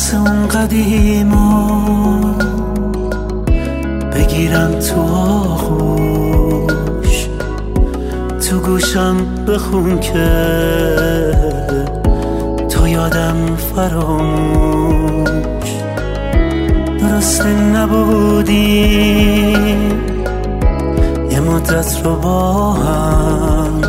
مثل اون قدیما بگیرم تو آغوش، تو گوشم بخون که تو یادم فراموش. درسته نبودیم یه مدت رو با هم،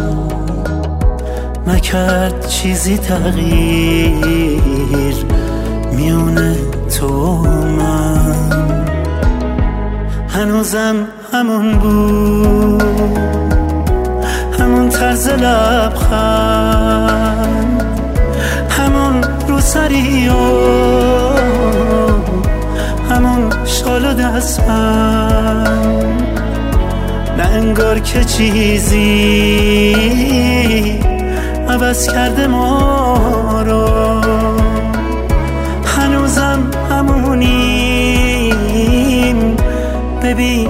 نکرد چیزی تغییر میونه تو و من. هنوزم همون بود، همون طرز لبخند، همون روسری و همون شال و دستبند. نه انگار که چیزی عوض کرده ما رو، هنوزم همونیم، ببین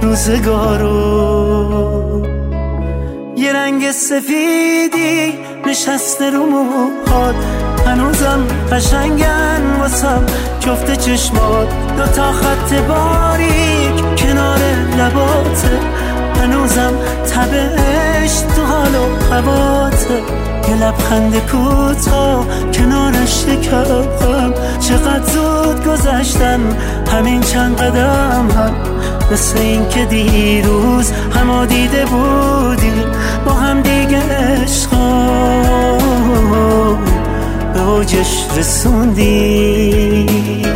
روزگارو. یه رنگ سفیدی نشسته رو موهات، هنوزم قشنگن واسم جفت چشمات. دوتا خط باریک کنار لباته، هنوزم تبش تو حال و هواته. یه لبخند کوتاه کنارش شکم، چقدر زود گذشتن همین چند قدم هم. مثل این که دیروز همو دیده بودیم با هم دیگه، عشقا به اوجش رسوندیم.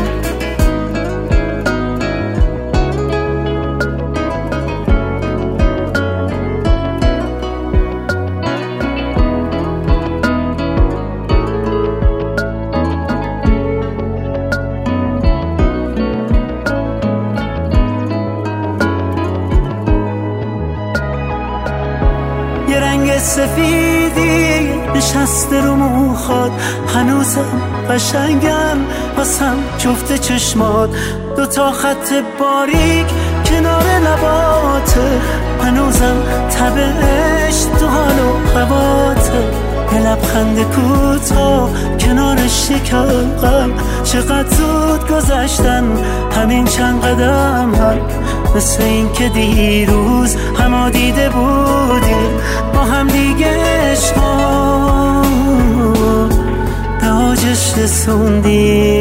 یه رنگ سفیدی نشسته رو موهات، هنوزم قشنگن واسم جفت چشمات. دوتا خط باریک کنار لباته، هنوزم تبش تو حال و هواته. یه لبخند کوتاه کنارش شکم، چقدر زود گذشتن همین چند قدم هم. مثل این که دیروز همو دیده بودیم با هم دیگه، عشقا به اوجش رسوندیم.